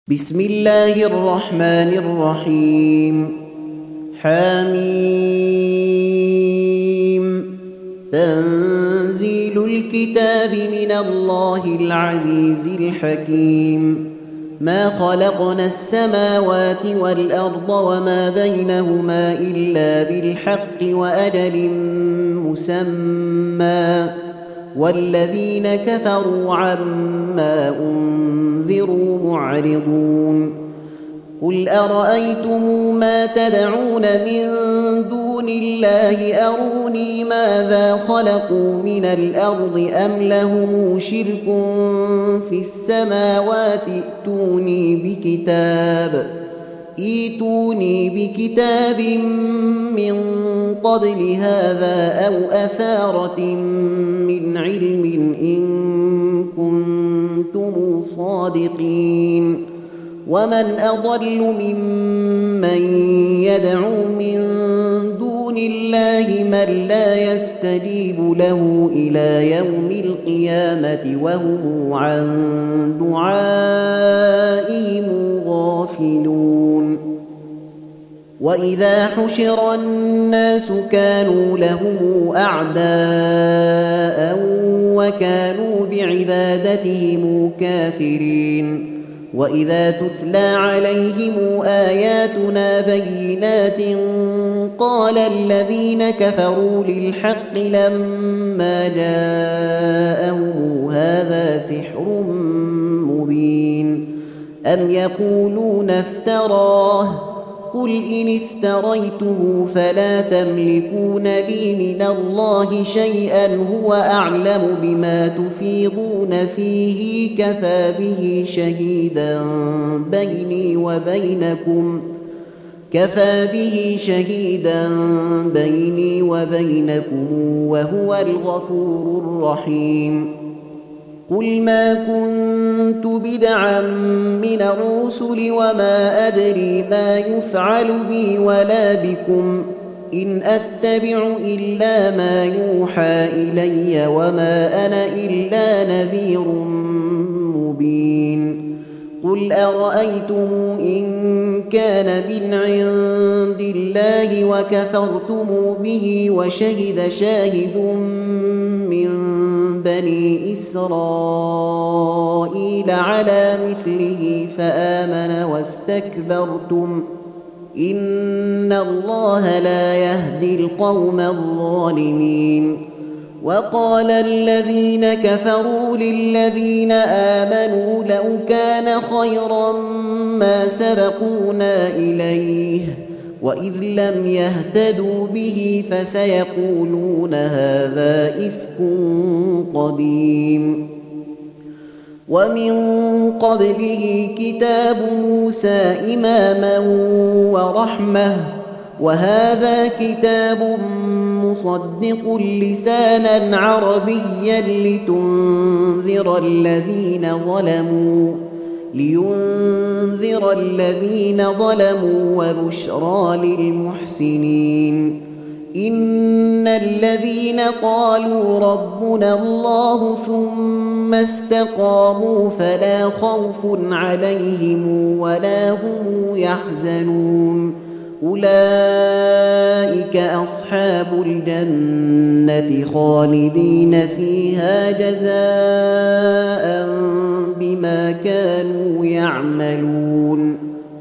بسم الله الرحمن الرحيم حميم تنزيل الكتاب من الله العزيز الحكيم ما خلقنا السماوات والأرض وما بينهما إلا بالحق وأجل مسمى والذين كفروا عما أنذروا معرضون قل أرأيتم ما تدعون من دون الله أروني ماذا خلقوا من الأرض أم لهم شرك في السماوات ائتوني بكتاب من قبل هذا أو أثارة من علم إن كنتم صادقين ومن أضل ممن يدعو من دون الله من لا يستجيب له إلى يوم القيامة وهم عن دعائهم غافلون وإذا حشر الناس كانوا لهم أعداء وكانوا بعبادتهم كافرين وإذا تتلى عليهم آياتنا بينات قال الذين كفروا للحق لما جاءهم هذا سحر مبين أم يقولون افتراه قل إن افتريته فلا تملكون لي من الله شيئا هو أعلم بما تفيضون فيه كفى به شهيدا بيني وبينكم وهو الغفور الرحيم قل ما كنت بدعا من الرسل وما أدري ما يفعل بي ولا بكم إن أتبع إلا ما يوحى إلي وما أنا إلا نذير مبين قل أرأيتم إن كان من عند الله وكفرتم به وشهد شاهد من بني إسرائيل على مثله فآمن واستكبرتم إن الله لا يهدي القوم الظالمين وقال الذين كفروا للذين آمنوا لو كان خيرا ما سبقونا إليه وإذ لم يهتدوا به فسيقولون هذا إفك قديم ومن قبله كتاب موسى إماما ورحمة وهذا كتاب مصدق لسانا عربيا لينذر الذين ظلموا وبشرى للمحسنين إن الذين قالوا ربنا الله ثم استقاموا فلا خوف عليهم ولا هم يحزنون أولئك أصحاب الجنة خالدين فيها جزاء بما كانوا يعملون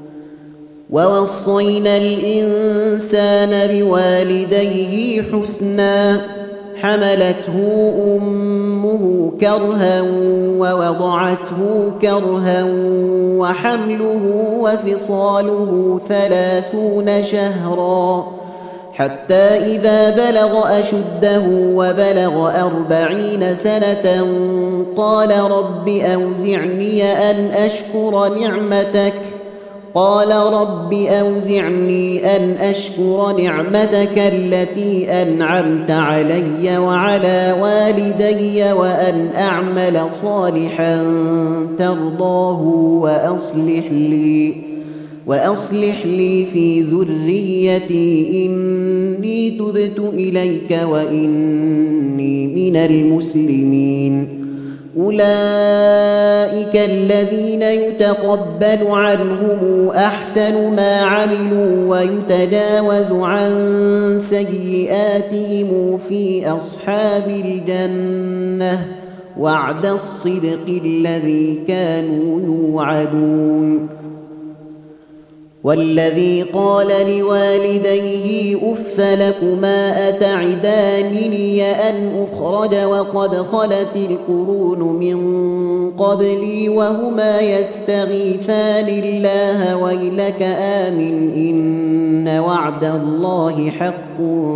ووصينا الإنسان بوالديه حسنا حملته أمه كرها ووضعته كرها وحمله وفصاله 30 شهرا حتى إذا بلغ أشده وبلغ 40 سنة قال رب أوزعني أن أشكر نعمتك التي أنعمت علي وعلى والدي وأن أعمل صالحا ترضاه وأصلح لي في ذريتي إني تبت إليك وإني من المسلمين أولئك الذين يتقبل عنهم أحسن ما عملوا ويتجاوز عن سيئاتهم في أصحاب الجنة وعد الصدق الذي كانوا يوعدون. والذي قال لوالديه أف لكما أتعدانني أن أخرج وقد خلت القرون من قبلي وهما يستغيثان الله ويلك آمن إن وعد الله حق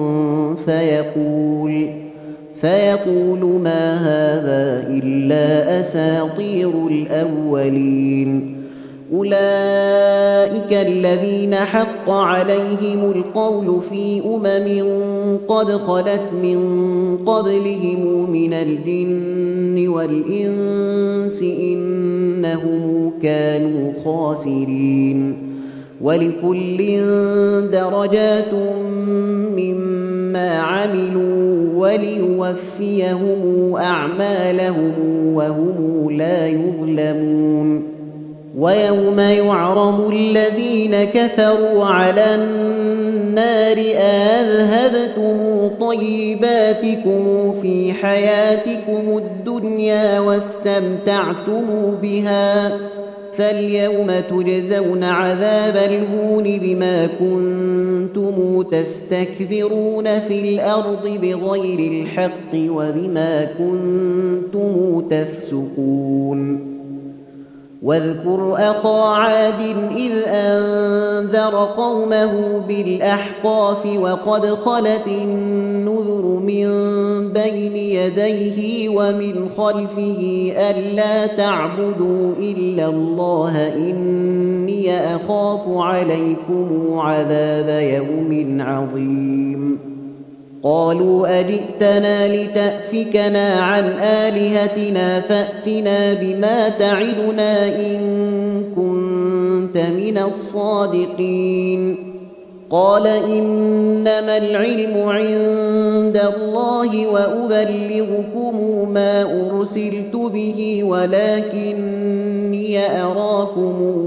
فيقول ما هذا إلا أساطير الأولين. أولئك الذين حق عليهم القول في قد خلت من قبلهم من الجن والإنس إنهم كانوا خاسرين. ولكل درجات مما عملوا وليوفيهم أعمالهم وهم لا يظلمون. ويوم يعرض الذين كفروا على النار أذهبتم طيباتكم في حياتكم الدنيا واستمتعتم بها فاليوم تجزون عذاب الهون بما كنتم تستكبرون في الأرض بغير الحق وبما كنتم تفسقون. واذكر أخا عاد إذ أنذر قومه بالأحقاف وقد خلت النذر من بين يديه ومن خلفه ألا تعبدوا إلا الله إني أخاف عليكم عذاب يوم عظيم. قالوا أجئتنا لتأفكنا عن آلهتنا فأتنا بما تعدنا إن كنت من الصادقين. قال إنما العلم عند الله وأبلغكم ما أرسلت به ولكني أراكم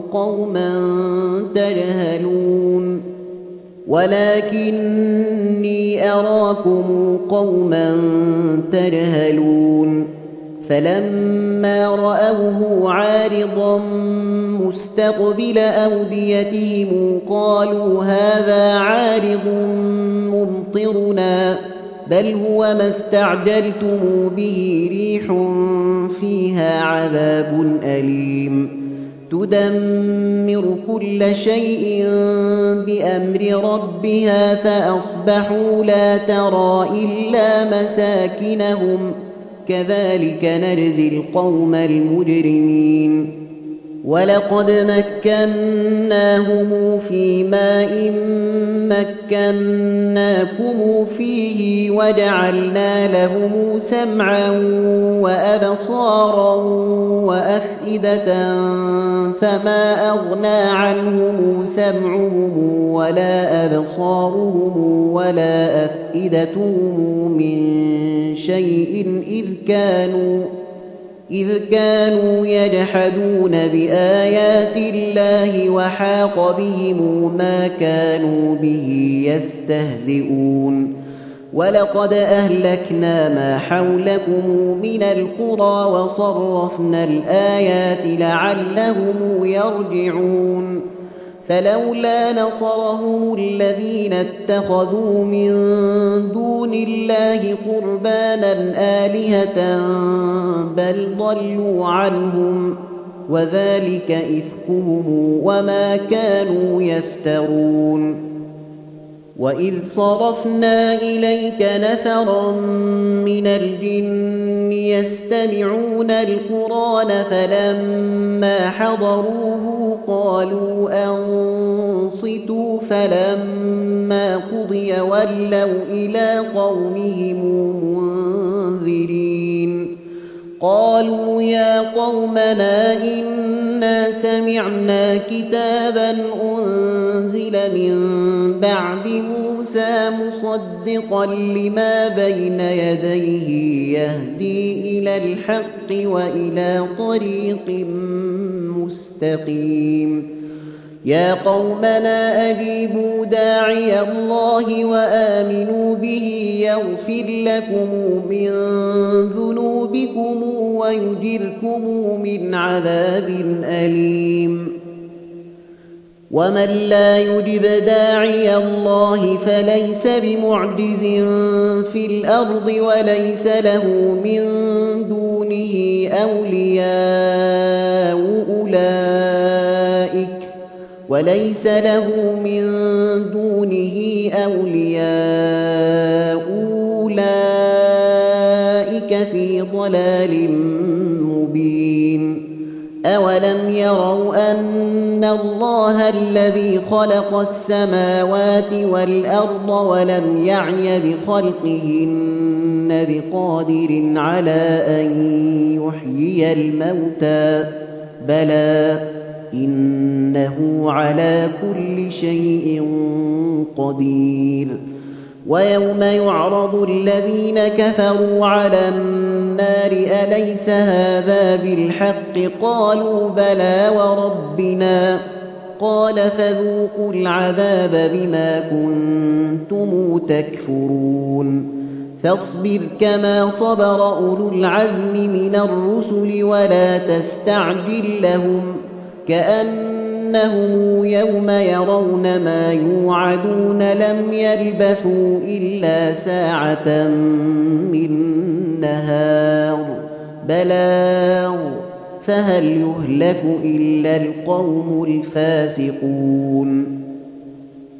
قوما تجهلون. فلما رأوه عارضا مستقبل أوديتهم قالوا هذا عارض ممطرنا بل هو ما استعجلتم به ريح فيها عذاب أليم تدمر كل شيء بأمر ربها فأصبحوا لا ترى إلا مساكنهم كذلك نجزي القوم المجرمين. ولقد مكناهم في ماء مكناكم فيه وجعلنا لهم سمعا وأبصارا وأفئدة فما أغنى عنهم سمعهم ولا أبصارهم ولا أفئدتهم من شيء إذ كانوا يجحدون بآيات الله وحاق بهم ما كانوا به يستهزئون. ولقد أهلكنا ما حولكم من القرى وصرفنا الآيات لعلهم يرجعون. فلولا نصرهم الذين اتخذوا من دون الله قربانا آلهة بل ضلوا عنهم وذلك إفكهم وما كانوا يفترون. وإذ صرفنا إليك نفرا من الجن يستمعون القرآن فلما حضروه قالوا أنصتوا فلما قضي ولوا إلى قومهم منذرين. قالوا يا قومنا إنا سمعنا كتابا أنزل من بعد موسى مصدقا لما بين يديه يهدي إلى الحق وإلى طريق مستقيم يا قومنا أجيبوا داعي الله وآمنوا به يغفر لكم من ذنوبكم ويجركم من عذاب أليم ومن لا يجب داعي الله فليس بمعجز في الأرض وليس له من دونه أولياء أولئك في ضلال مبين أولم يروا أن الله الذي خلق السماوات والأرض ولم يعي بخلقهن بقادر على أن يحيي الموتى بلى إنه على كل شيء قدير ويوم يعرض الذين كفروا على النار أليس هذا بالحق قالوا بلى وربنا قال فذوقوا العذاب بما كنتم تكفرون فاصبر كما صبر أولو العزم من الرسل ولا تستعجل لهم كأنهم يوم يرون ما يوعدون لم يلبثوا إلا ساعة من نهار بلاغ فهل يهلك إلا القوم الفاسقون